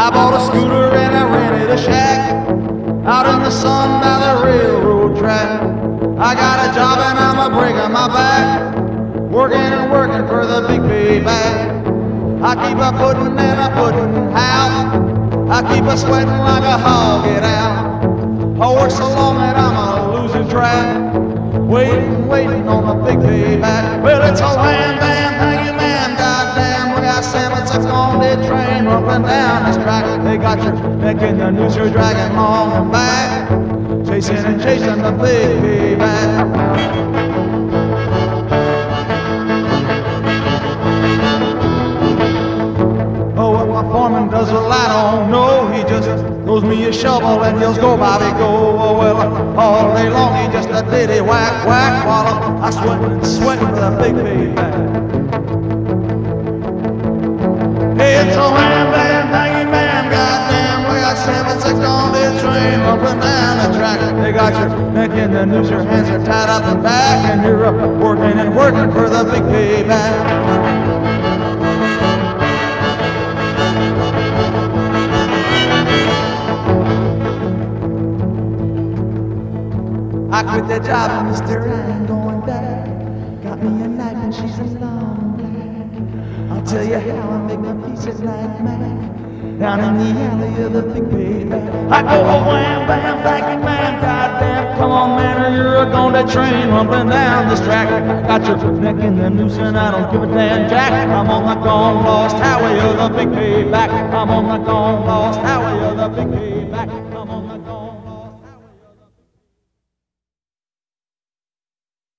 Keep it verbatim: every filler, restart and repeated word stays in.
I bought a scooter and I rented a shack out in the sun by the railroad track. I got a job and I'm a breaking my back, working and working for the big payback. I keep a pudding and a pudding house, I keep a sweating like a hog, get out. I work so long that I'm a losing track, waiting, waiting on the big payback. Well, it's a wham, bam, hanging man, goddamn. We got salmon sucks on that train, rumbling down this track. They got your neck in the noose, you're dragging long and back, chasing and chasing the big payback. Oh, what my foreman does, well, I don't know. He just throws me a shovel and yells, go, Bobby, go. Oh, well, all day long he just a ditty whack, whack, while I sweat and sweat for the big payback. Hey, it's a wham, bam, hanging man, goddamn. We got seven, six on this train, up and down the track. They got your neck in the noose, your hands are tied up and back, and you're up working and working for the big payback. I quit that job, mister, I ain't going back. Got me a knife and she's a long black. I'll tell you how I make my peace at night, man. Down in the alley of the big payback. I go a wham, bam, thank you, man, goddamn. Come on, man, or you're a going that train rumbling down this track. Got your neck in the noose and I don't give a damn jack. I'm on the gone lost highway of the big payback. I'm on the gone lost highway of the big payback. I'm on the